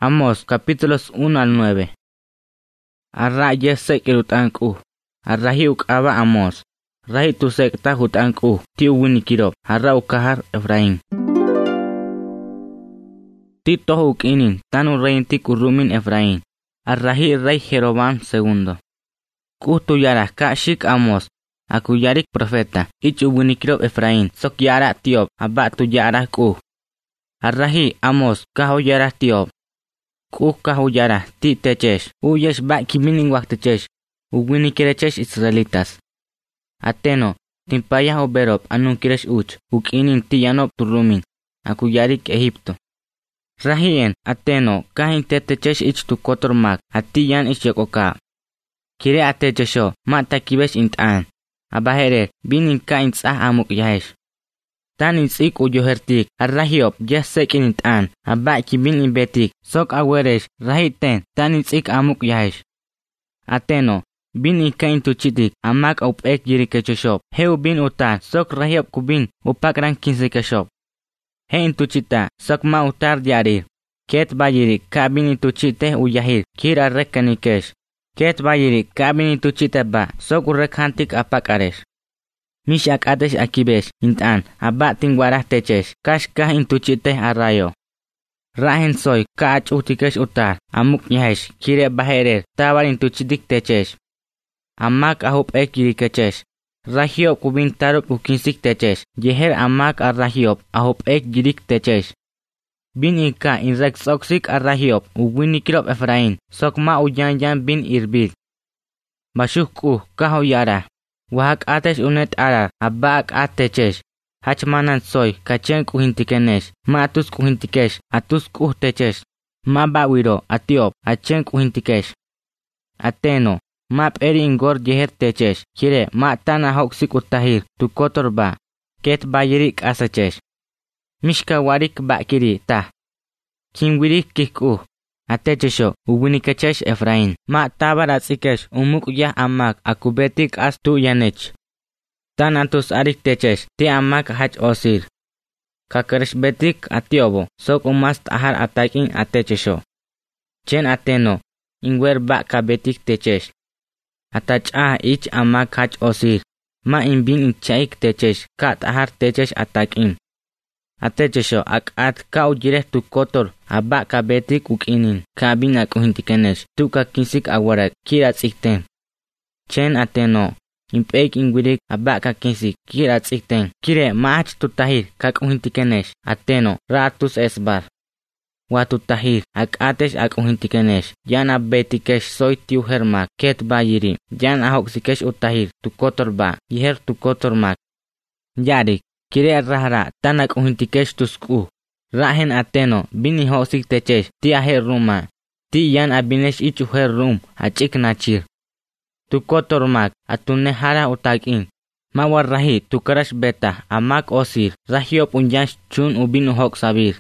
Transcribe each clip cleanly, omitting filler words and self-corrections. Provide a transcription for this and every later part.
Amos capítulos 1 al 9. Arra yesek irutanku. Arrahi ukaba Amos. Rahi tusek ta hutanku. Ti uwinikirop. Arra ukahar Efraín. Ti toho ukinin. Tanu reyin ti kurumin Efraín. Arrahi rey Jeroboam II. Kutu yara kashik Amos. Aku yarik profeta. Ich uwinikirop Efraín. Sok yara tiop. Abba tu yara ku. Arrahi Amos kaho yara tiop. Kahu yara ti techesh. Uyesh ba kimining waktechesh. Uwini kirechesh Israelitas. Ateno, timpayah oberop anun kiresh uch. Ukinin ti yanop turumin. Aku yarik Egipto. Rahien, ateno, kahin tetechesh ich tu kotormak. Ati yan ich yokoka. Kire atechesho, mata kibesh intaan. Abahere, binin ka intsah amuk yahesh. Tanin sik uyohertik, arrahiop, yasek intaan, abba kibin inbetik, sok aweresh, rahiten, tanin sik amuk yahesh. Ateno, bin ika intuchitik, amak upek jirikecheshop, heu bin utar, sok rahiop kubin, upak rankinsikeshop. He intuchita, sok ma utar diarir. Ket bayirik, kabin intuchite uyahir, kira rekanikesh. Ket bayirik, kabin intuchite ba, sok urekhantik apak aresh. Mishak atesh akibesh, intan, abba tingwarah techesh, kashkah intuchite arrayo. Rahen soy, kaach utikesh utar, amuk yahesh, kire baherer, tawar intuchitik techesh. Amak ahup ek jirikechesh. Rahiop kubin tarup ukinsik techesh, yeher amak arrahiop, ahup ek jirik techesh. Bin ika inrek soksik arrahiop, uwinikirop Efraín, sokma uyan bin irbid. Bashuk kaho yara. Wahak atesh unet arar, abba ak atechesh. Hachmanan soy, kachen kuhintikenesh, ma atus kuhintikesh, atus techesh. Ma bawiro, atiop, achen kuhintikesh. Ateno, ma peri ingor jeher techesh, kire, ma tana hoksik utahir, tu kotorba, ket bayirik asachesh. Mishka warik bakiri, tah. Kinwirik kiku. Atechesho, uwinikechesh Efraín. Ma tabar atzikesh, umuk yah amak, akubetik as tu yanech. Tan atus arik techesh, ti amak hach osir. Kakeresh betik atiobo, sok umast ahar atakin atechesho. Chen ateno, ingwer bak kabetik techesh. Atach ich amak hach osir. Ma imbin inchaik techesh, kat ahar techesh atakin. Atechesho ak kau jireh tu kotor, abba kabetik ukinin, kabin akuhintikenesh, tu kakinsik awarak, kirat ikten. Chen ateno, impek ingwirik, abba kakinsik, kirat ikten, kire maach tutahir, kakuhintikenesh, ateno, ratus esbar. Watu tahir, ak atesh akuhintikenesh, yan abbetikesh soy tiu hermak, ket bayiri, yan ahoksikesh utahir, tu kotor ba, yiher tu kotor mak. Yarik. Kire rahra tanak uhintikesh tusku. Rahen ateno bini hosik techesh ti aher ruma. Ti yan abinesh ichu her rum achik nachir. Tu kotormak atune hara utakin. Mawar rahi tu karash beta amak osir. Rahiop unyansh chun ubinu hok sabir.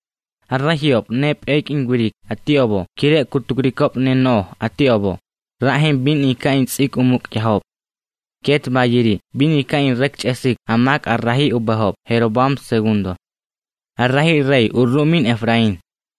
Arrahiop nep ek ingwirik atiobo. Kire kutukrikop neno atiobo. Rahen bin ika insik umuk yahop. Ket bayiri, bini kain rekch esik, amak arrahi ubahop, Jeroboam II. Arrahi rey, urumin Efraín.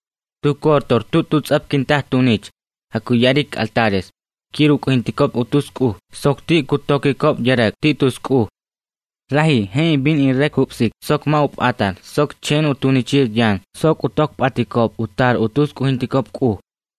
Tu kortor, tu tutsap kintah tunich, aku yarik altares. Kiru kuhintikop utusku, sokti kutokikop yarak, titusku. Rahi, hei bin irek hupsik, sok maup atar, sok chen utunichir jan, sok utok patikop, utar utus kuhintikop ku.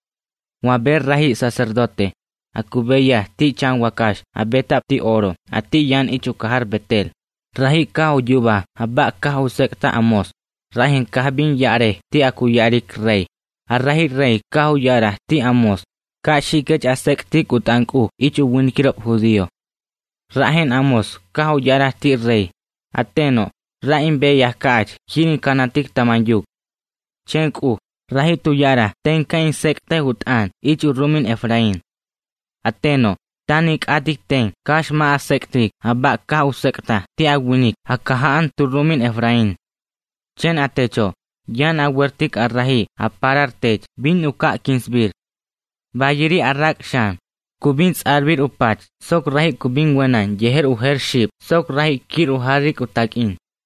Waber rahi sacerdote. Aku beya ti chan wakash, abetap ti oro, ati yan ichu kahar betel. Rahi kau juba, abba kau sekta Amos. Rahin kahbin yare, ti aku yarik rey. Arrahi rey kau yara ti Amos. Kashikech asek ti kutanku, ichu winkirop judío. Rahin Amos, kau yara ti rey. Ateno, rahin beya kach, hinin kanatik tamanyuk. Chenku, rahi tu yara, tenkain sekte hutan, ichu rumin Efraín. Ateno, tanik adik ten, kash ma asektik, abba kau sekta, ti agwinik, akahaan turumin Efraín. Chen atecho, yan awertik arrahi, aparar tech, bin uka kinsbir. Bayiri arrak shan, kubins arbir upach, sok rahi kubin wenan, yeher uher ship, sok rahi kir uharik utakin.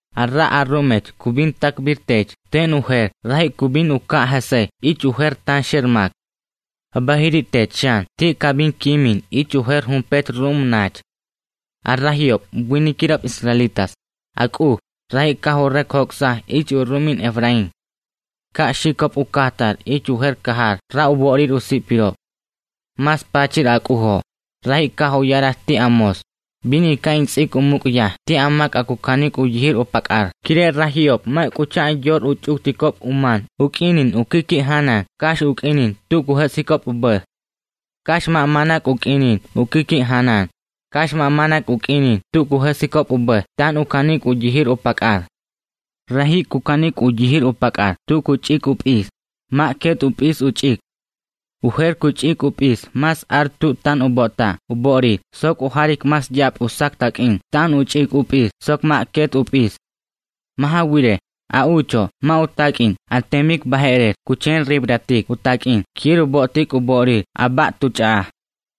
arra arrumech kubin takbirtech ten uher rahi kubin uka hase ich uher tan shermak. Abahiri techan ti kabin kimin ich uher humpet rumnach. Arrahiop winikirap Israelitas. Aku rahi kahorek hoksa ich urumin Efraim. Ka shikop ukatar ich uher kahar ra uborir usipiro. Mas pachir akuho. Rahi kaho yarah ti amos. Bini kain sik umukya ti amak aku kanik ujihir upakar. Kire rahiop mai kucha yor uchuk tikop uman. Ukinin ukiki hanan. Kash ukinin tukuhet sikop ubah. Kash manak ukinin ukiki hanan. Kash manak ukinin tukuhet sikop ubah. Tan ukanik ujihir upakar. Rahi kukanik ujihir upakar. Tukuchik upis. Maket upis uchik. Uher kuchik upis mas artu tan ubota ubori sok uharik mas jap usak takin tan uchik upis sok maket upis. Mahawire aucho ma utakin atemik baheret kuchen ribratik utakin kir ubotik ubori abak tucha.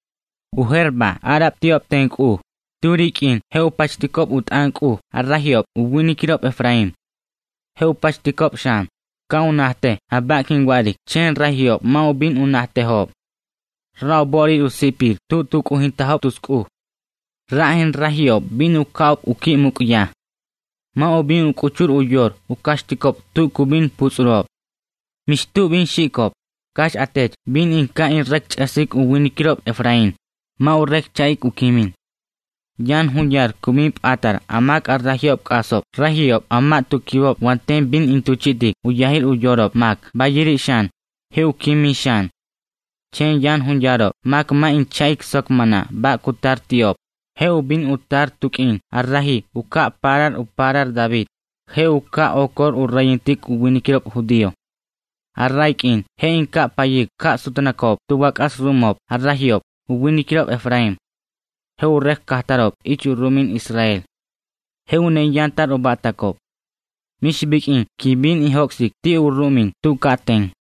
Uherba arab tiop tenku turikin heupachtikop utanku arrahiop uwinikirop Efraim. Heupachtikop sham. Kau nahte abakin wadik chen rahiop mau bin unahte hop. Rau bori usipir tutuk uhintahop tusku. Rahin rahiop bin ukaup ukimuk ya. Mau bin ukucur uyor ukashtikop tuku bin pusrop. Mishtu bin shikop. Kash atech bin inkain rek chasik uwinikirop Efraim. Mau rek chaik ukimin. Yan hunyar kumip atar amak arrahiop kasop rahiop amak tukiwop wantem bin intuchitik uyahir uyorop mak bayiri shan heu kimi shan chen yan hunyarop mak ma in chaik sok mana ba kutar tiop heu bin utar tukin arrahi uka parar David heu uka okor urayintik uwinikirop Hudio arraikin he inka payik ka sutanakop tuwak asrumop arrahiop uwinikirop Efraim. Heu rek kahtarop ichu rumin Israel. Heu ne yantar obatakop. Mishbikin kibin ihoksik ti urumin tu kateng.